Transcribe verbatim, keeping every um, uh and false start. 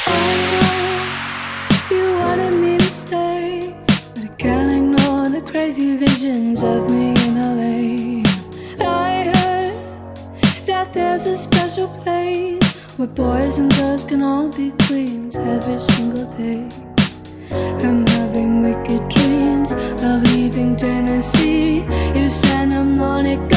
You wanted me to stay, but I can't ignore the crazy visions of me in L A. I heard that there's a special place where boys and girls can all be queens every single day. I'm having wicked dreams of leaving Tennessee. You Santa Monica